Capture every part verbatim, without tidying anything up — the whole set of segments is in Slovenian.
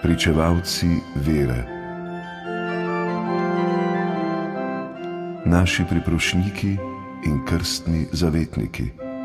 pričevalci vere, naši priprošniki in krstni zavetniki.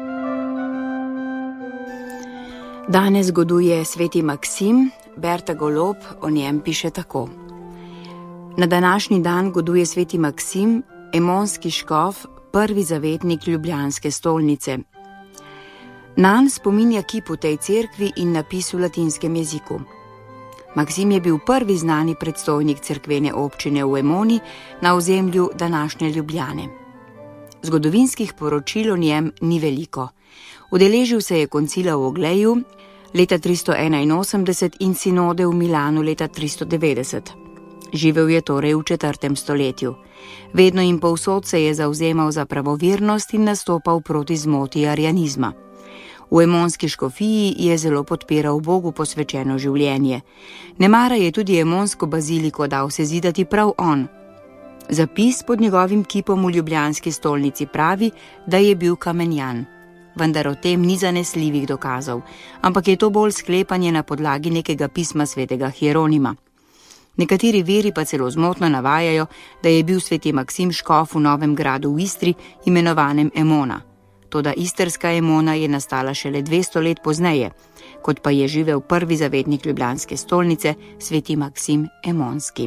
Danes goduje sveti Maksim, Berta Golob o njem piše tako. Na današnji dan goduje sveti Maksim, emonski škof, prvi zavetnik ljubljanske stolnice. Nanj spominja kip v tej cerkvi in napis v latinskem jeziku. Maksim je bil prvi znani predstojnik cerkvene občine v Emoni na ozemlju današnje Ljubljane. Zgodovinskih poročil o njem ni veliko. Udeležil se je koncila v Ogleju leta tristo enainosemdeset in sinode v Milanu leta tristo devetdeset. Živel je torej v četrtem stoletju. Vedno in povsod se je zavzemal za pravovirnost in nastopal proti zmoti arianizma. V emonski škofiji je zelo podpiral Bogu posvečeno življenje. Nemara je tudi emonsko baziliko dal sezidati prav on. Zapis pod njegovim kipom v ljubljanski stolnici pravi, da je bil kamenjan. Vendar o tem ni zanesljivih dokazov, ampak je to bolj sklepanje na podlagi nekega pisma svetega Hieronima. Nekateri viri pa celo zmotno navajajo, da je bil sveti Maksim škof v Novem gradu v Istri, imenovanem Emona. Toda istrska Emona je nastala šele dvesto let pozneje, kot pa je živel prvi zavetnik ljubljanske stolnice, sveti Maksim Emonski.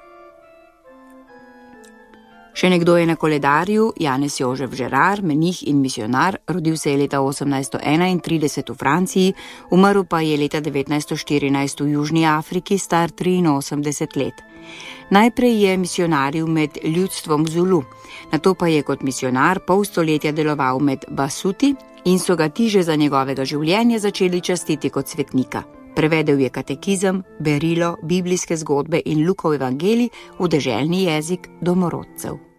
Še nekdo je na koledarju, Janez Jožef Žerar, menih in misionar, rodil se je leta osemnajsto enaintrideset v Franciji, umrl pa je leta devetnajsto štirinajst v Južni Afriki, star triinosemdeset let. Najprej je misionaril med ljudstvom Zulu, nato pa je kot misionar pol stoletja deloval med Basuti in so ga ti že za njegovega življenja začeli častiti kot svetnika. Prevedel je katekizem, berilo, biblijske zgodbe in Lukov evangelij v deželni jezik domorodcev.